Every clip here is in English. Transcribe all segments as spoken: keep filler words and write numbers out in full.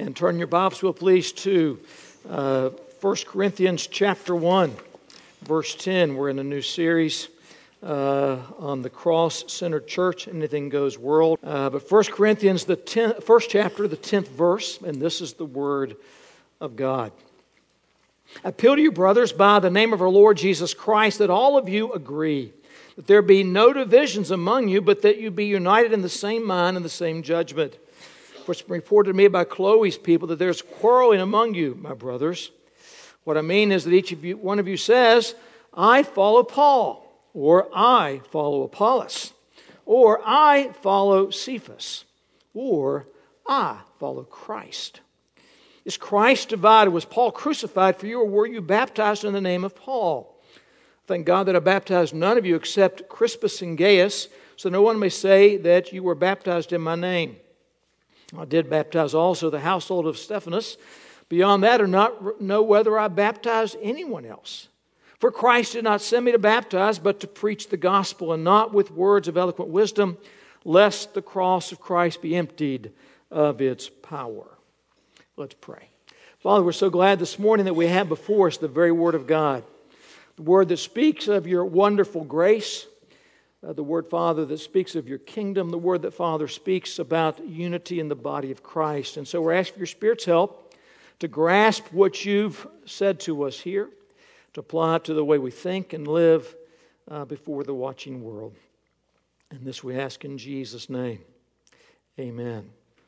And turn your Bibles, will please, to uh, First Corinthians chapter one, verse ten. We're in a new series uh, on the cross-centered church, anything goes world. Uh, but First Corinthians, the tenth, first chapter, the tenth verse, and this is the Word of God. I appeal to you, brothers, by the name of our Lord Jesus Christ, that all of you agree, that there be no divisions among you, but that you be united in the same mind and the same judgment. For it's been reported to me by Chloe's people that there's quarreling among you, my brothers. What I mean is that each of you, one of you says, I follow Paul, or I follow Apollos, or I follow Cephas, or I follow Christ. Is Christ divided? Was Paul crucified for you, or were you baptized in the name of Paul? Thank God that I baptized none of you except Crispus and Gaius, so no one may say that you were baptized in my name. I did baptize also the household of Stephanas. Beyond that, I do not know whether I baptized anyone else. For Christ did not send me to baptize, but to preach the gospel, and not with words of eloquent wisdom, lest the cross of Christ be emptied of its power. Let's pray. Father, we're so glad this morning that we have before us the very Word of God, the Word that speaks of your wonderful grace, Uh, the Word, Father, that speaks of your kingdom, the Word that, Father, speaks about unity in the body of Christ. And so we're asking for your Spirit's help to grasp what you've said to us here, to apply it to the way we think and live uh, before the watching world. And this we ask in Jesus' name. Amen.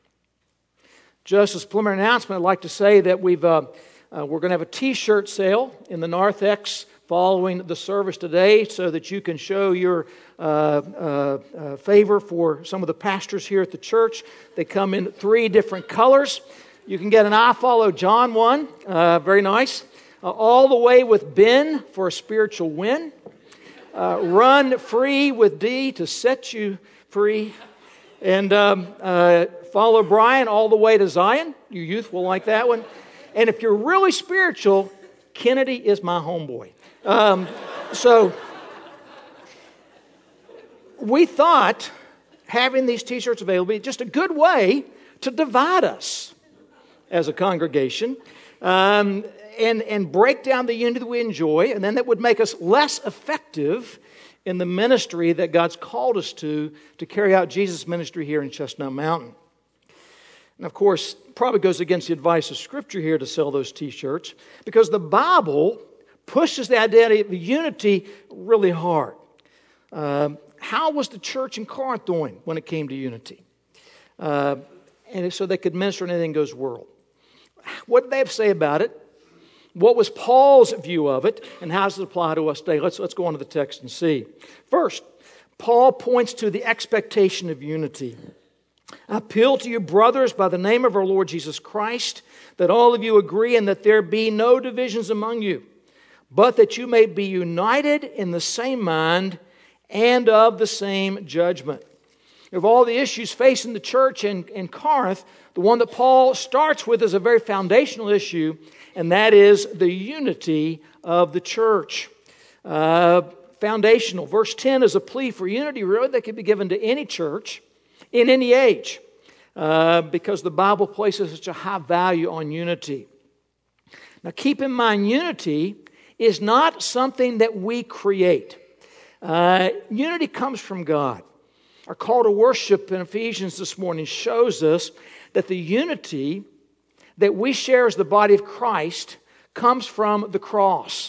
Just as a preliminary announcement, I'd like to say that we've uh, uh, we're going to have a T-shirt sale in the Narthex following the service today, so that you can show your uh, uh, uh, favor for some of the pastors here at the church. They come in three different colors. You can get an I Follow John one, uh, very nice. Uh, all the way with Ben for a spiritual win. Uh, run free with D to set you free. And um, uh, follow Brian all the way to Zion. You youth will like that one. And if you're really spiritual, Kennedy is my homeboy. Um, so we thought having these T-shirts available would be just a good way to divide us as a congregation um, and, and break down the unity that we enjoy, and then that would make us less effective in the ministry that God's called us to, to carry out Jesus' ministry here in Chestnut Mountain. And of course, probably goes against the advice of Scripture here to sell those T-shirts, because the Bible pushes the identity of unity really hard. Uh, how was the church in Corinth doing when it came to unity? Uh, and so they could minister in anything goes world. What did they have to say about it? What was Paul's view of it? And how does it apply to us today? Let's, let's go on to the text and see. First, Paul points to the expectation of unity. I appeal to you, brothers, by the name of our Lord Jesus Christ, that all of you agree and that there be no divisions among you, but that you may be united in the same mind and of the same judgment. Of all the issues facing the church in, in Corinth, the one that Paul starts with is a very foundational issue, and that is the unity of the church. Uh, foundational. Verse ten is a plea for unity, really, that can be given to any church in any age, uh, because the Bible places such a high value on unity. Now keep in mind, unity is not something that we create. Uh, unity comes from God. Our call to worship in Ephesians this morning shows us that the unity that we share as the body of Christ comes from the cross.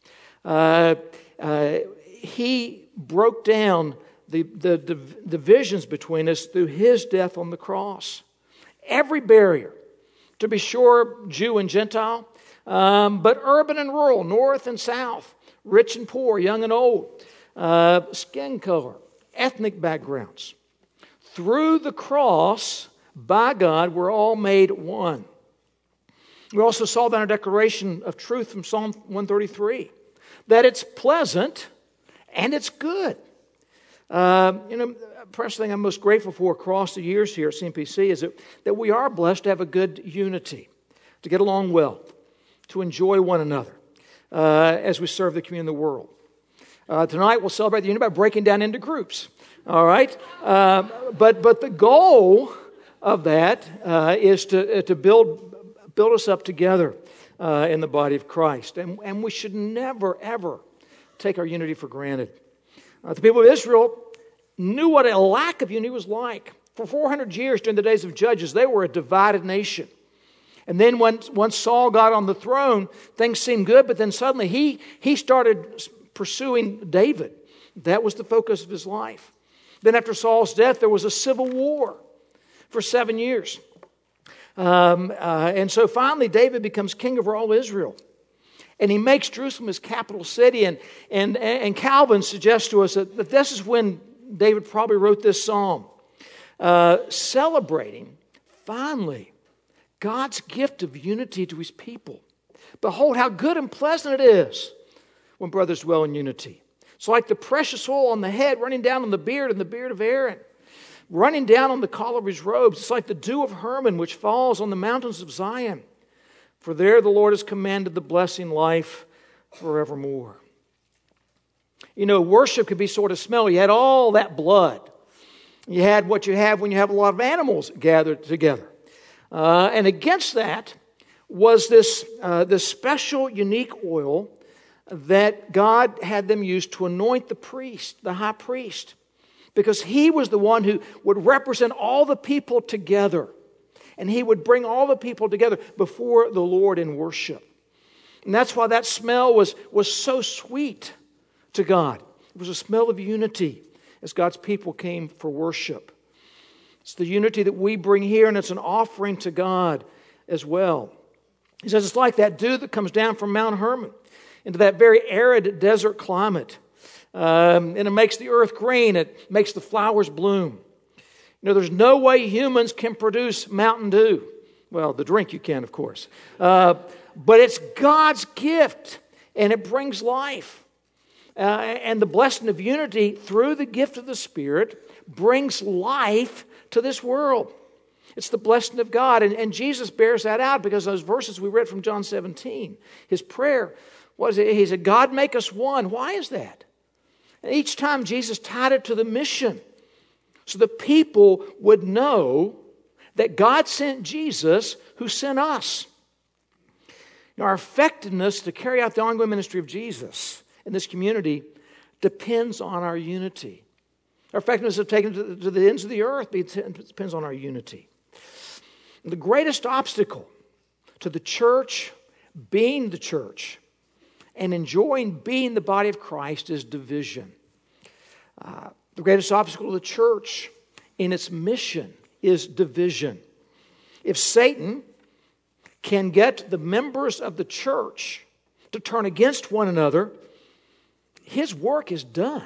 Uh, uh, he broke down the, the, the divisions between us through His death on the cross. Every barrier, to be sure, Jew and Gentile, Um, but urban and rural, north and south, rich and poor, young and old, uh, skin color, ethnic backgrounds. Through the cross, by God, we're all made one. We also saw that in our declaration of truth from Psalm one thirty-three, that it's pleasant and it's good. Uh, you know, the first thing I'm most grateful for across the years here at C M P C is that, that we are blessed to have a good unity, to get along well, to enjoy one another uh, as we serve the community in the world. Uh, tonight we'll celebrate the unity by breaking down into groups. All right? Uh, but, but the goal of that uh, is to, uh, to build, build us up together uh, in the body of Christ. And, and we should never, ever take our unity for granted. Uh, the people of Israel knew what a lack of unity was like. For four hundred years during the days of Judges, they were a divided nation. And then once, once Saul got on the throne, things seemed good, but then suddenly he, he started pursuing David. That was the focus of his life. Then after Saul's death, there was a civil war for seven years. Um, uh, and so finally, David becomes king over all Israel. And he makes Jerusalem his capital city. And, and, and Calvin suggests to us that, that this is when David probably wrote this psalm, uh, celebrating, finally, God's gift of unity to his people. Behold, how good and pleasant it is when brothers dwell in unity. It's like the precious oil on the head running down on the beard and the beard of Aaron, running down on the collar of his robes. It's like the dew of Hermon which falls on the mountains of Zion. For there the Lord has commanded the blessing life forevermore. You know, worship could be sort of smelly. You had all that blood. You had what you have when you have a lot of animals gathered together. Uh, and against that was this, uh, this special, unique oil that God had them use to anoint the priest, the high priest, because he was the one who would represent all the people together. And he would bring all the people together before the Lord in worship. And that's why that smell was, was so sweet to God. It was a smell of unity as God's people came for worship. It's the unity that we bring here, and it's an offering to God as well. He says it's like that dew that comes down from Mount Hermon into that very arid desert climate. Um, and it makes the earth green. It makes the flowers bloom. You know, there's no way humans can produce Mountain Dew. Well, the drink you can, of course. Uh, but it's God's gift, and it brings life. Uh, and the blessing of unity through the gift of the Spirit brings life to this world. It's the blessing of God. And, and Jesus bears that out because those verses we read from John seventeen, his prayer was, he said, God make us one. Why is that? And each time Jesus tied it to the mission so the people would know that God sent Jesus who sent us. Now, our effectiveness to carry out the ongoing ministry of Jesus in this community depends on our unity. Our effectiveness of taking it to, to the ends of the earth depends on our unity. The greatest obstacle to the church being the church and enjoying being the body of Christ is division. Uh, the greatest obstacle to the church in its mission is division. If Satan can get the members of the church to turn against one another, his work is done.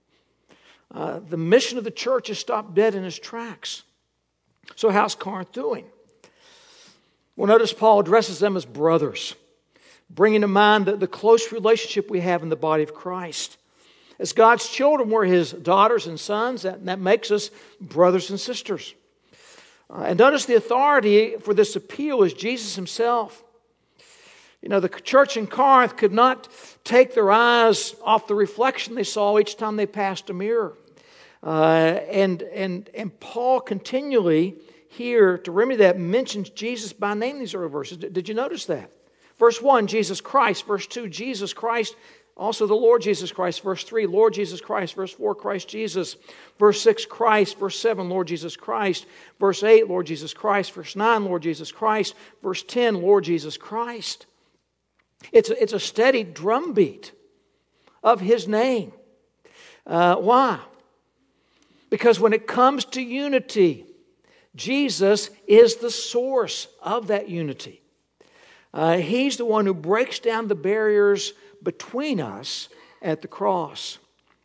Uh, the mission of the church is stopped dead in its tracks. So how's Corinth doing? Well, notice Paul addresses them as brothers, bringing to mind the, the close relationship we have in the body of Christ. As God's children, we're his daughters and sons, that, that makes us brothers and sisters. Uh, and notice the authority for this appeal is Jesus himself. You know, the church in Corinth could not take their eyes off the reflection they saw each time they passed a mirror. Uh, and, and, and Paul continually here, to remedy that, mentions Jesus by name in these early verses. Did, did you notice that? Verse one, Jesus Christ. Verse two, Jesus Christ. Also the Lord Jesus Christ. Verse three, Lord Jesus Christ. Verse four, Christ Jesus. Verse six, Christ. Verse seven, Lord Jesus Christ. Verse eight, Lord Jesus Christ. Verse nine, Lord Jesus Christ. Verse ten, Lord Jesus Christ. It's a, it's a steady drumbeat of his name. Uh, why? Because when it comes to unity, Jesus is the source of that unity. Uh, he's the one who breaks down the barriers between us at the cross.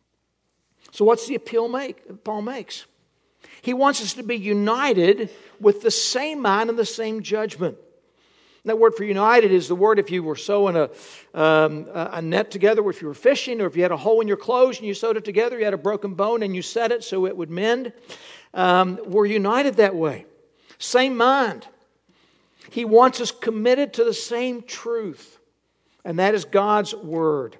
So what's the appeal make, Paul makes? He wants us to be united with the same mind and the same judgment. That word for united is the word if you were sewing a, um, a net together, or if you were fishing, or if you had a hole in your clothes and you sewed it together, you had a broken bone and you set it so it would mend. Um, we're united that way. Same mind. He wants us committed to the same truth, and that is God's word,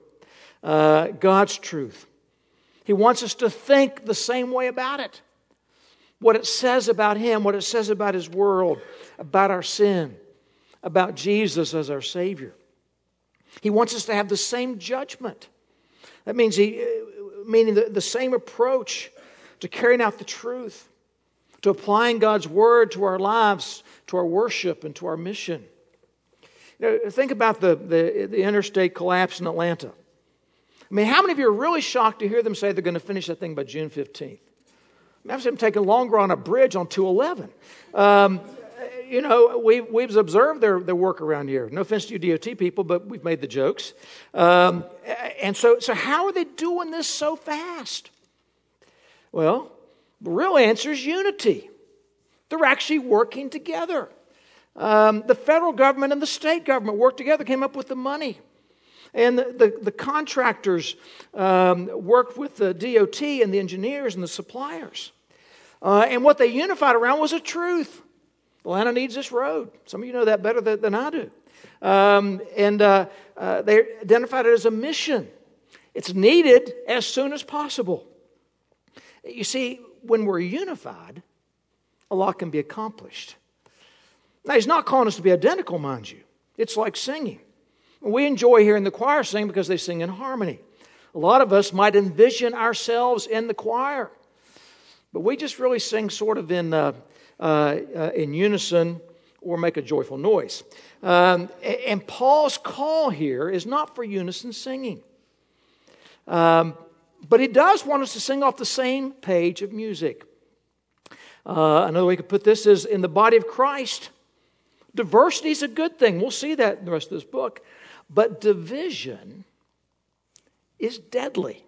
uh, God's truth. He wants us to think the same way about it. what it says about Him, what it says about His world, about our sin, about Jesus as our Savior. He wants us to have the same judgment. That means he, meaning the, the same approach to carrying out the truth, to applying God's Word to our lives, to our worship, and to our mission. You know, think about the, the, the interstate collapse in Atlanta. I mean, how many of you are really shocked to hear them say they're going to finish that thing by June fifteenth? I've seen them taking longer on a bridge on two eleven. Um, you know, we, we've observed their, their work around here. No offense to you D O T people, but we've made the jokes. Um, and so, so how are they doing this so fast? Well, the real answer is unity. They're actually working together. Um, the federal government and the state government worked together, came up with the money. And the, the, the contractors um, worked with the D O T and the engineers and the suppliers. Uh, and what they unified around was a truth. Atlanta needs this road. Some of you know that better than, than I do. Um, and uh, uh, they identified it as a mission. It's needed as soon as possible. You see, when we're unified, a lot can be accomplished. Now, He's not calling us to be identical, mind you. It's like singing. We enjoy hearing the choir sing because they sing in harmony. A lot of us might envision ourselves in the choir, but we just really sing sort of in uh, uh, uh, in unison or make a joyful noise. Um, and Paul's call here is not for unison singing, um, but he does want us to sing off the same page of music. Uh, another way we could put this is, in the body of Christ, diversity is a good thing. We'll see that in the rest of this book. But division is deadly.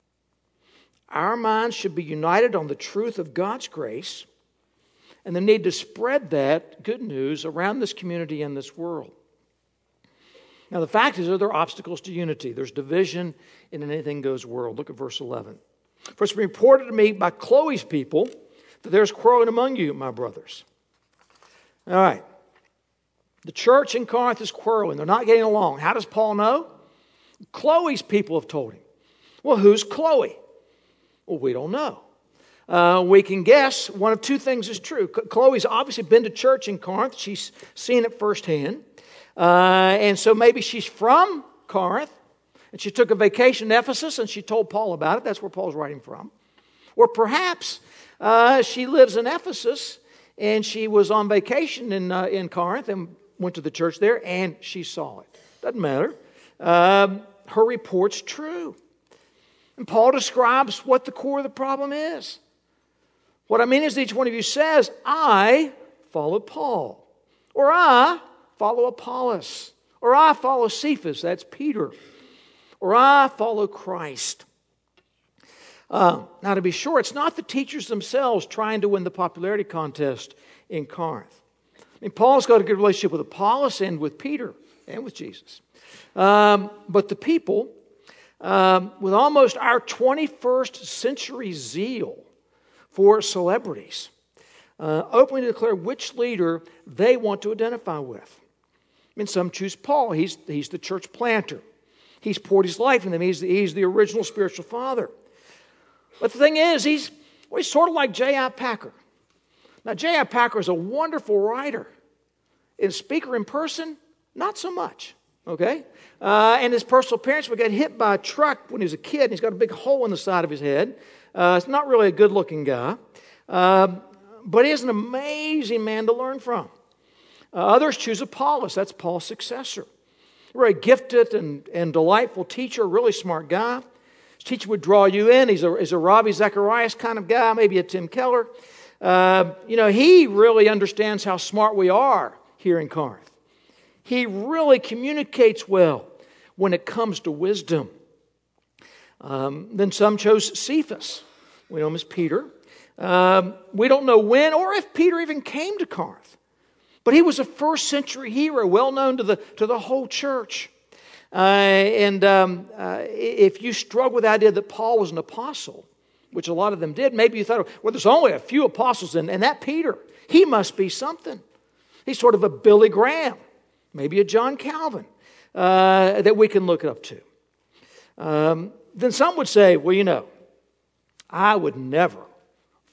Our minds should be united on the truth of God's grace and the need to spread that good news around this community and this world. Now, the fact is that there are obstacles to unity. There's division in an anything goes world. Look at verse eleven. For it's been reported to me by Chloe's people that there's quarreling among you, my brothers. All right. The church in Corinth is quarreling. They're not getting along. How does Paul know? Chloe's people have told him. Well, who's Chloe? Well, we don't know. Uh, we can guess one of two things is true. Chloe's obviously been to church in Corinth. She's seen it firsthand. Uh, and so maybe she's from Corinth. And she took a vacation in Ephesus and she told Paul about it. That's where Paul's writing from. Or perhaps uh, she lives in Ephesus and she was on vacation in, uh, in Corinth and went to the church there, and she saw it. Doesn't matter. Um, her report's true. And Paul describes what the core of the problem is. What I mean is each one of you says, I follow Paul. Or I follow Apollos. Or I follow Cephas, that's Peter. Or I follow Christ. Uh, now, to be sure, it's not the teachers themselves trying to win the popularity contest in Corinth. I mean, Paul's got a good relationship with Apollos and with Peter and with Jesus. Um, but the people, um, with almost our twenty-first century zeal for celebrities, uh, openly declare which leader they want to identify with. I mean, some choose Paul. He's, he's the church planter. He's poured his life in them. He's the, he's the original spiritual father. But the thing is, he's, well, he's sort of like J I Packer. Now, J I Packer is a wonderful writer. And speaker in person, not so much. Okay? Uh, and his personal appearance, we got hit by a truck when he was a kid, and he's got a big hole in the side of his head. Uh, it's not really a good-looking guy. Uh, but he is an amazing man to learn from. Uh, others choose Apollos. That's Paul's successor. Very gifted and, and delightful teacher, really smart guy. His teacher would draw you in. He's a, he's a Ravi Zacharias kind of guy, maybe a Tim Keller. Uh, you know, he really understands how smart we are here in Corinth. He really communicates well when it comes to wisdom. Um, then some chose Cephas. We know him as Peter. Um, we don't know when or if Peter even came to Corinth. But he was a first century hero, well known to the, to the whole church. Uh, and um, uh, if you struggle with the idea that Paul was an apostle, which a lot of them did, maybe you thought, well, there's only a few apostles, and, and that Peter, he must be something. He's sort of a Billy Graham, maybe a John Calvin, uh, that we can look up to. Um, then some would say, well, you know, I would never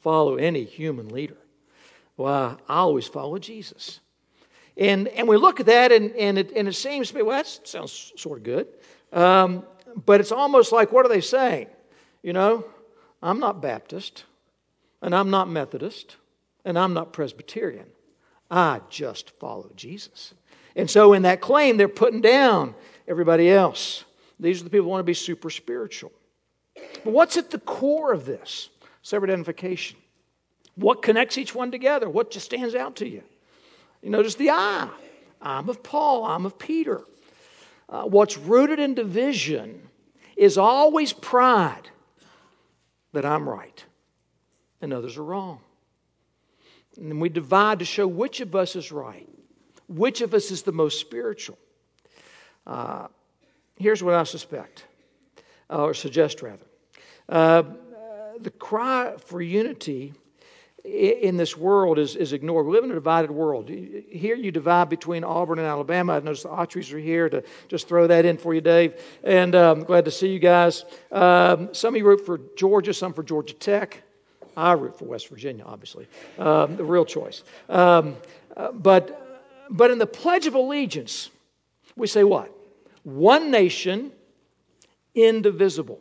follow any human leader. Well, I always follow Jesus. And and we look at that, and, and, it, and it seems to be, well, that sounds sort of good. Um, but it's almost like, what are they saying? You know, I'm not Baptist, and I'm not Methodist, and I'm not Presbyterian. I just follow Jesus. And so in that claim, they're putting down everybody else. These are the people who want to be super spiritual. But what's at the core of this? Self-identification. What connects each one together? What just stands out to you? You notice the I. I'm of Paul. I'm of Peter. Uh, what's rooted in division is always pride that I'm right and others are wrong. And then we divide to show which of us is right, which of us is the most spiritual. Uh, here's what I suspect, uh, or suggest rather. Uh, the cry for unity in this world is, is ignored. We live in a divided world. Here you divide between Auburn and Alabama. I noticed the Autry's are here to just throw that in for you, Dave. And I'm um, glad to see you guys. Um, some of you root for Georgia, some for Georgia Tech. I root for West Virginia, obviously. Um, the real choice. Um, uh, but, but in the Pledge of Allegiance, we say what? One nation, indivisible.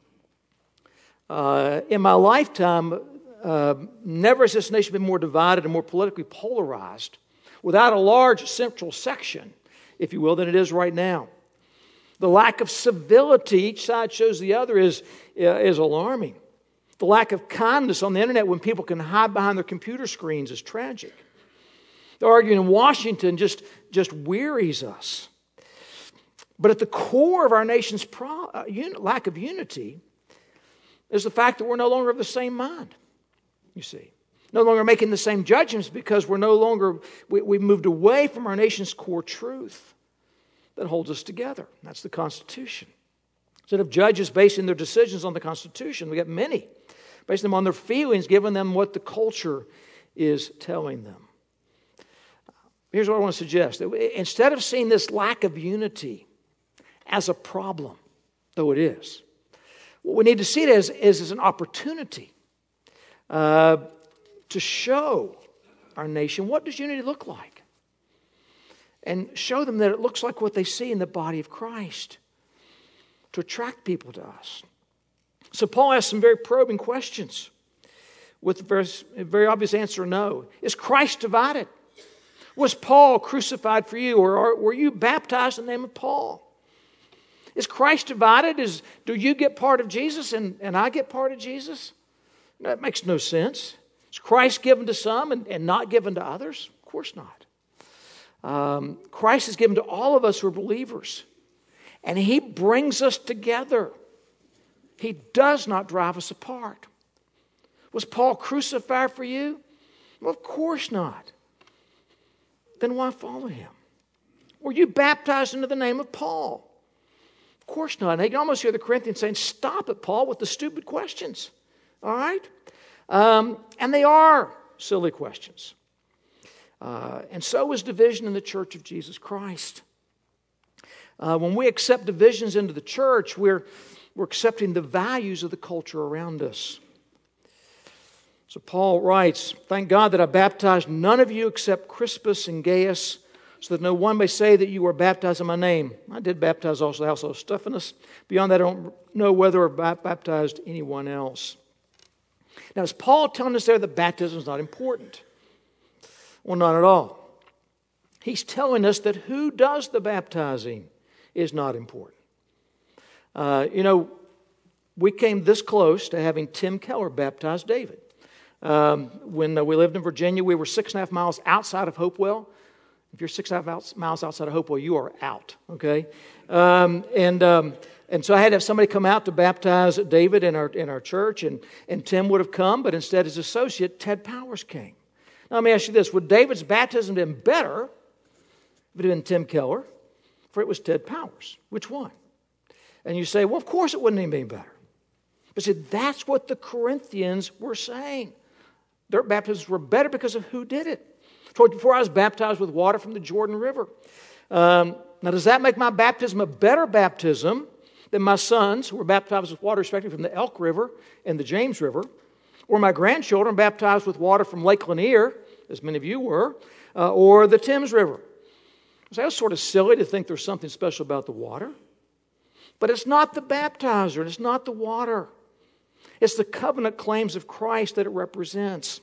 Uh, in my lifetime, Uh, never has this nation been more divided and more politically polarized without a large central section, if you will, than it is right now. The lack of civility, each side shows the other, is, uh, is alarming. The lack of kindness on the internet when people can hide behind their computer screens is tragic. The arguing in Washington just, just wearies us. But at the core of our nation's pro- uh, un- lack of unity is the fact that we're no longer of the same mind. You see, no longer making the same judgments because we're no longer, we, we've moved away from our nation's core truth that holds us together. That's the Constitution. Instead of judges basing their decisions on the Constitution, we got many basing them on their feelings, giving them what the culture is telling them. Here's what I want to suggest. Instead of seeing this lack of unity as a problem, though it is, what we need to see it as is, as an opportunity Uh, to show our nation what does unity look like, and show them that it looks like what they see in the body of Christ, to attract people to us. So Paul asks some very probing questions with a very, a very obvious answer: no. Is Christ divided? Was Paul crucified for you, or are, were you baptized in the name of Paul? Is Christ divided? Is do you get part of Jesus and, and I get part of Jesus? That makes no sense. Is Christ given to some and, and not given to others? Of course not. Um, Christ is given to all of us who are believers. And He brings us together. He does not drive us apart. Was Paul crucified for you? Well, of course not. Then why follow him? Were you baptized into the name of Paul? Of course not. And you can almost hear the Corinthians saying, stop it, Paul, with the stupid questions. All right? Um, and they are silly questions. Uh, and so is division in the church of Jesus Christ. Uh, when we accept divisions into the church, we're, we're accepting the values of the culture around us. So Paul writes, thank God that I baptized none of you except Crispus and Gaius, so that no one may say that you were baptized in my name. I did baptize also the household of Stephanas. Beyond that, I don't know whether I baptized anyone else. Now, is Paul telling us there that baptism is not important? Well, not at all. He's telling us that who does the baptizing is not important. Uh, you know, we came this close to having Tim Keller baptize David. Um, when uh, we lived in Virginia, we were six and a half miles outside of Hopewell. If you're six and a half miles outside of Hopewell, you are out, okay? Um, and... Um, And so I had to have somebody come out to baptize David in our in our church, and, and Tim would have come, but instead his associate, Ted Powers, came. Now let me ask you this. Would David's baptism have been better if it had been Tim Keller, for it was Ted Powers? Which one? And you say, well, of course it wouldn't even be better. But see, that's what the Corinthians were saying. Their baptisms were better because of who did it. Before I was baptized with water from the Jordan River. Um, now, does that make my baptism a better baptism than my sons, who were baptized with water respectively from the Elk River and the James River? or my grandchildren baptized with water from Lake Lanier, as many of you were, uh, or the Thames River. So that was sort of silly to think there's something special about the water. But it's not the baptizer, and it's not the water. It's the covenant claims of Christ that it represents.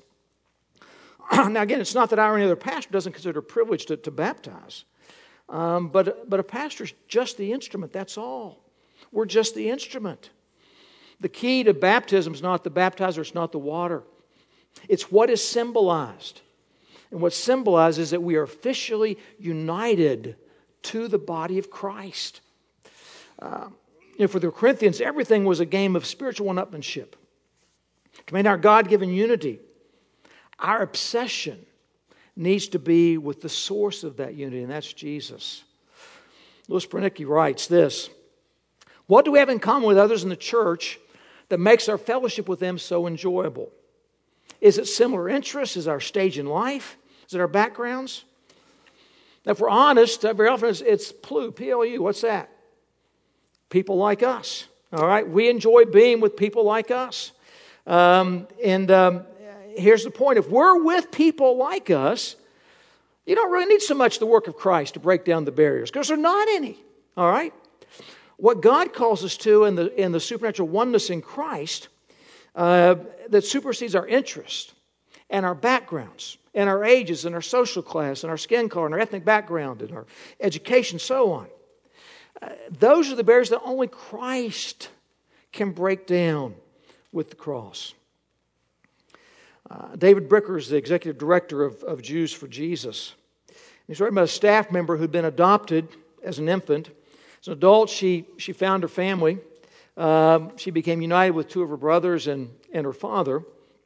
Now again, it's not that I or any other pastor doesn't consider it a privilege to, to baptize. Um, but, but a pastor's just the instrument, that's all. We're just the instrument. The key to baptism is not the baptizer, it's not the water. It's what is symbolized. And what symbolizes that we are officially united to the body of Christ. Uh, you know, for the Corinthians, everything was a game of spiritual one-upmanship. To maintain our God-given unity, our obsession needs to be with the source of that unity, and that's Jesus. Louis Pernicki writes this: what do we have in common with others in the church that makes our fellowship with them so enjoyable? Is it similar interests? Is it our stage in life? Is it our backgrounds? Now, if we're honest, very often it's, it's P L U, P L U. What's that? People like us. All right? We enjoy being with people like us. Um, and um, here's the point. If we're with people like us, you don't really need so much the work of Christ to break down the barriers, because there are not any. All right? What God calls us to in the, in the supernatural oneness in Christ uh, that supersedes our interests and our backgrounds and our ages and our social class and our skin color and our ethnic background and our education, so on. Uh, those are the barriers that only Christ can break down with the cross. Uh, David Bricker is the executive director of, of Jews for Jesus. He's writing about a staff member who'd been adopted as an infant. As an adult, she, she found her family. Um, she became united with two of her brothers and, and her father.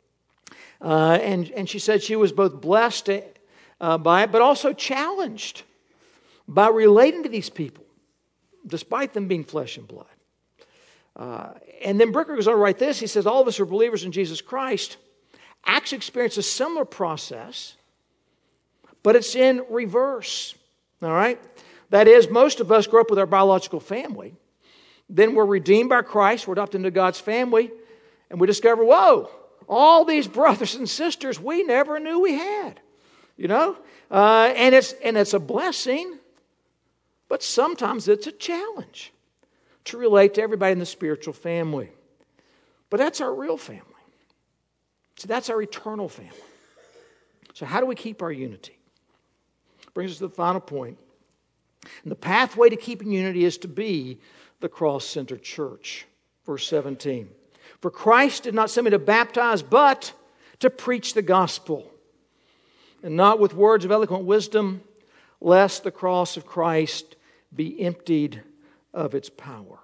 Uh, and, and she said she was both blessed uh, by it, but also challenged by relating to these people, despite them being flesh and blood. Uh, and then Bricker goes on to write this. He says, all of us who are believers in Jesus Christ actually experience a similar process, but it's in reverse. All right? That is, most of us grow up with our biological family. Then we're redeemed by Christ. We're adopted into God's family. And we discover, whoa, all these brothers and sisters we never knew we had. You know? Uh, and it's and it's a blessing, but sometimes it's a challenge to relate to everybody in the spiritual family. But that's our real family. See, that's our eternal family. So how do we keep our unity? Brings us to the final point. And the pathway to keeping unity is to be the cross-centered church. Verse seventeen. For Christ did not send me to baptize, but to preach the gospel, and not with words of eloquent wisdom, lest the cross of Christ be emptied of its power.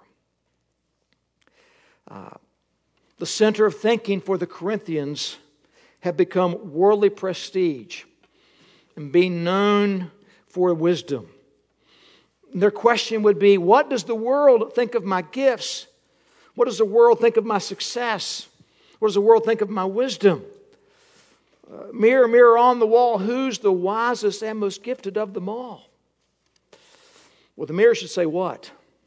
Uh, the center of thinking for the Corinthians had become worldly prestige and being known for wisdom. And their question would be, what does the world think of my gifts? What does the world think of my success? What does the world think of my wisdom? Uh, mirror, mirror on the wall, who's the wisest and most gifted of them all? Well, the mirror should say what?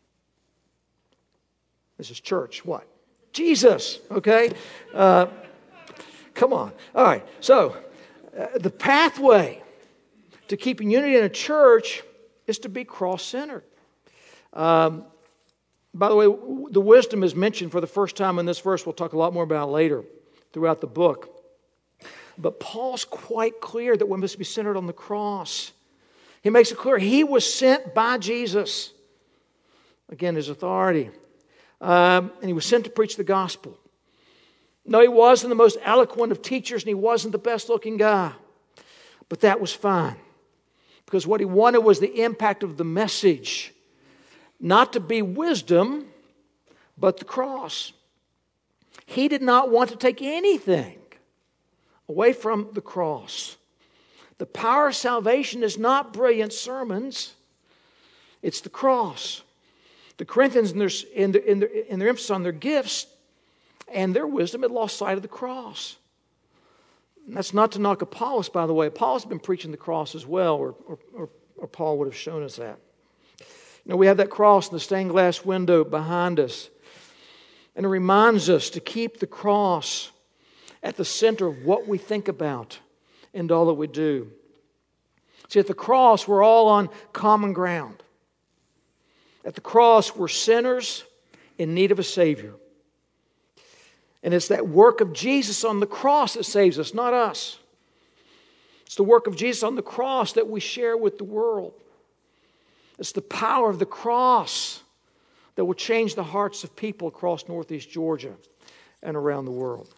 This is church. What? Jesus. Okay? Uh, come on. All right. So, uh, the pathway to keeping unity in a church is to be cross-centered. Um, by the way, the wisdom is mentioned for the first time in this verse. We'll talk a lot more about it later throughout the book. But Paul's quite clear that we must be centered on the cross. He makes it clear he was sent by Jesus. Again, his authority. Um, and he was sent to preach the gospel. No, he wasn't the most eloquent of teachers, and he wasn't the best looking guy. But that was fine. Because what he wanted was the impact of the message. Not to be wisdom, but the cross. He did not want to take anything away from the cross. The power of salvation is not brilliant sermons. It's the cross. The Corinthians, in their, in their, in their, in their emphasis on their gifts and their wisdom, had lost sight of the cross. And that's not to knock Apollos, by the way. Apollos had been preaching the cross as well, or, or, or, or Paul would have shown us that. You know, we have that cross in the stained glass window behind us. And it reminds us to keep the cross at the center of what we think about and all that we do. See, at the cross, we're all on common ground. At the cross, we're sinners in need of a Savior. And it's that work of Jesus on the cross that saves us, not us. It's the work of Jesus on the cross that we share with the world. It's the power of the cross that will change the hearts of people across Northeast Georgia and around the world.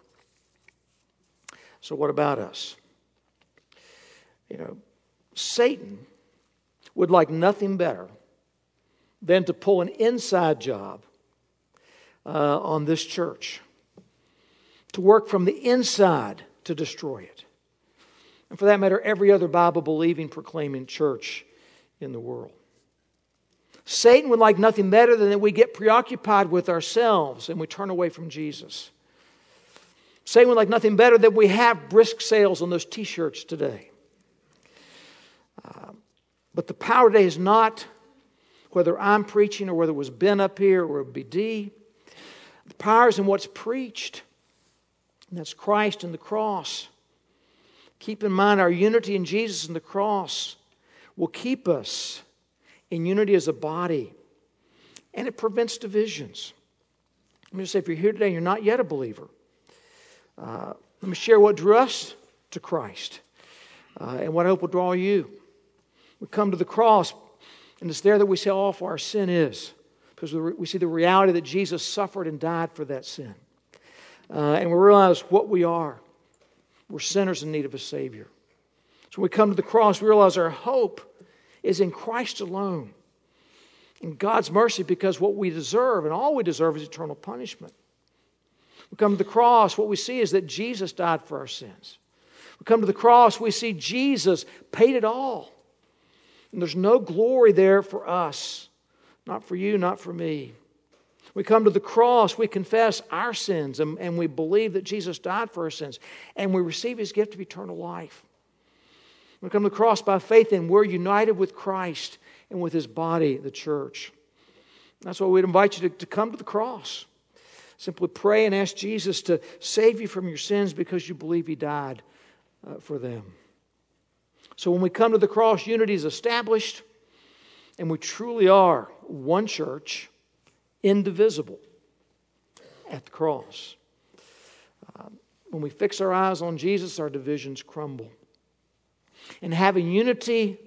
So what about us? You know, Satan would like nothing better than to pull an inside job uh, on this church, to work from the inside to destroy it. And for that matter, every other Bible-believing, proclaiming church in the world. Satan would like nothing better than that we get preoccupied with ourselves and we turn away from Jesus. Satan would like nothing better than we have brisk sales on those t-shirts today. Uh, but the power today is not whether I'm preaching or whether it was Ben up here or B D. The power is in what's preached. And that's Christ and the cross. Keep in mind our unity in Jesus and the cross will keep us in unity as a body. And it prevents divisions. Let me just say, if you're here today and you're not yet a believer, uh, let me share what drew us to Christ uh, and what I hope will draw you. We come to the cross, and it's there that we see how awful our sin is, because we see the reality that Jesus suffered and died for that sin. Uh, and we realize what we are. We're sinners in need of a Savior. So when we come to the cross, we realize our hope is in Christ alone, in God's mercy, because what we deserve, and all we deserve, is eternal punishment. We come to the cross, what we see is that Jesus died for our sins. We come to the cross, we see Jesus paid it all. And there's no glory there for us. Not for you, not for me. We come to the cross, we confess our sins, and, and we believe that Jesus died for our sins. And we receive His gift of eternal life. We come to the cross by faith, and we're united with Christ and with His body, the church. That's why we'd invite you to, to come to the cross. Simply pray and ask Jesus to save you from your sins because you believe He died uh, for them. So when we come to the cross, unity is established, and we truly are one church, indivisible, at the cross. Uh, when we fix our eyes on Jesus, our divisions crumble. And having unity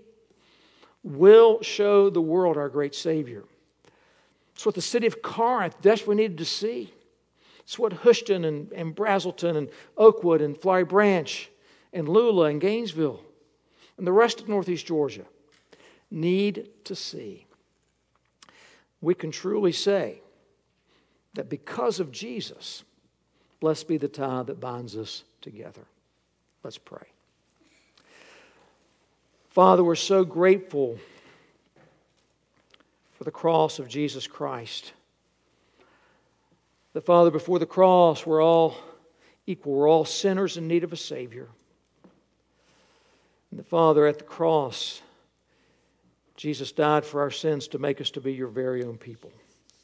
will show the world our great Savior. It's what the city of Corinth desperately needed to see. It's what Houston and, and Brazelton and Oakwood and Flowery Branch and Lula and Gainesville and the rest of Northeast Georgia need to see. We can truly say that because of Jesus, blessed be the tie that binds us together. Let's pray. Father, we're so grateful for the cross of Jesus Christ. That, Father, before the cross, we're all equal. We're all sinners in need of a Savior. And the Father, at the cross, Jesus died for our sins to make us to be your very own people.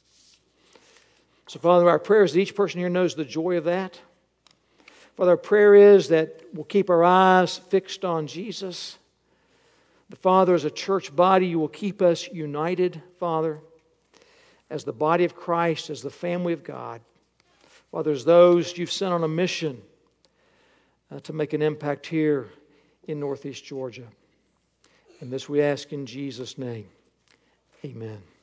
So, Father, our prayer is that each person here knows the joy of that. Father, our prayer is that we'll keep our eyes fixed on Jesus. The Father, as a church body, you will keep us united, Father, as the body of Christ, as the family of God. Father, as those you've sent on a mission uh, to make an impact here in Northeast Georgia. And this we ask in Jesus' name. Amen.